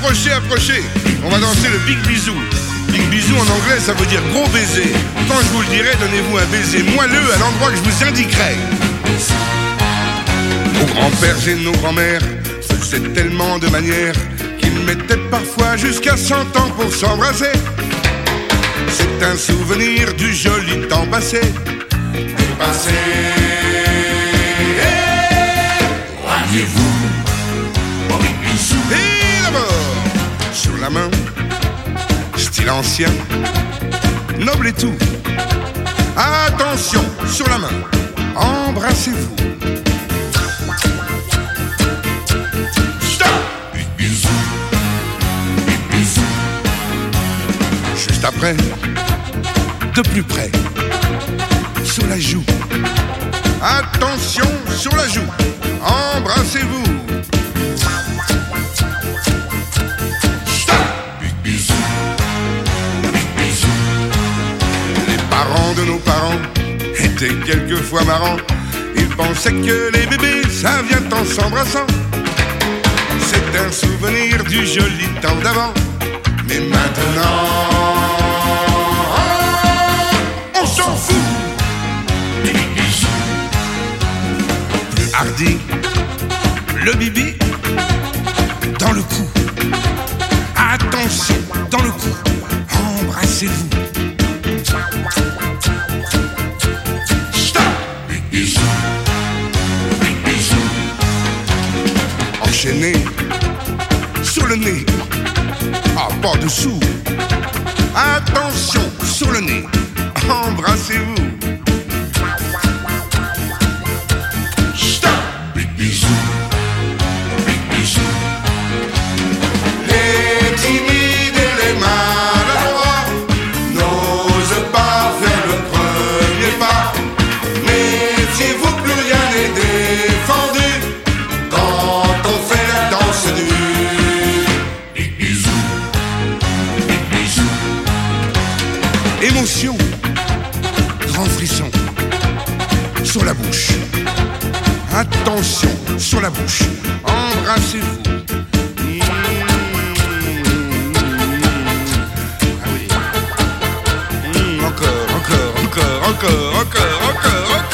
Approchez. On va danser le Big Bisou. Big Bisou en anglais, ça veut dire gros baiser. Quand je vous le dirai, donnez-vous un baiser moelleux à l'endroit que je vous indiquerai. Nos grands-pères et nos grands-mères faisaient tellement de manières qu'ils mettaient parfois jusqu'à 100 ans pour s'embrasser. C'est un souvenir du joli temps passé. Dépassé. Voyez-vous, au Big Bisou. Et d'abord, sur la main, style ancien, noble et tout. Attention, sur la main, embrassez-vous. Stop! Big Bisou, Big Bisou. Juste après, de plus près, sur la joue. Attention, sur la joue, embrassez-vous. Big Bisou, Big Bisou. Les parents de nos parents étaient quelquefois marrants. Ils pensaient que les bébés, ça vient en s'embrassant. C'est un souvenir du joli temps d'avant. Mais maintenant, on s'en fout. Big Bisou, Plus hardi, le bibi dans le cou. Attention, dans le cou, embrassez-vous. Stop! Big Bisou, Big Bisou. Enchaîné sur le nez. Ah, pas dessous. Attention, sur le nez, embrassez-vous. Stop! Big Bisou, Big Bisou. Les timides et les maladroits n'osent pas faire le premier pas. Méfiez-vous, plus rien n'est défendu quand on fait la danse nue. Big Bisou, Big Bisou. Émotion, grand frisson sur la bouche. Attention, sur la bouche, embrassez-vous. Ah oui. Encore.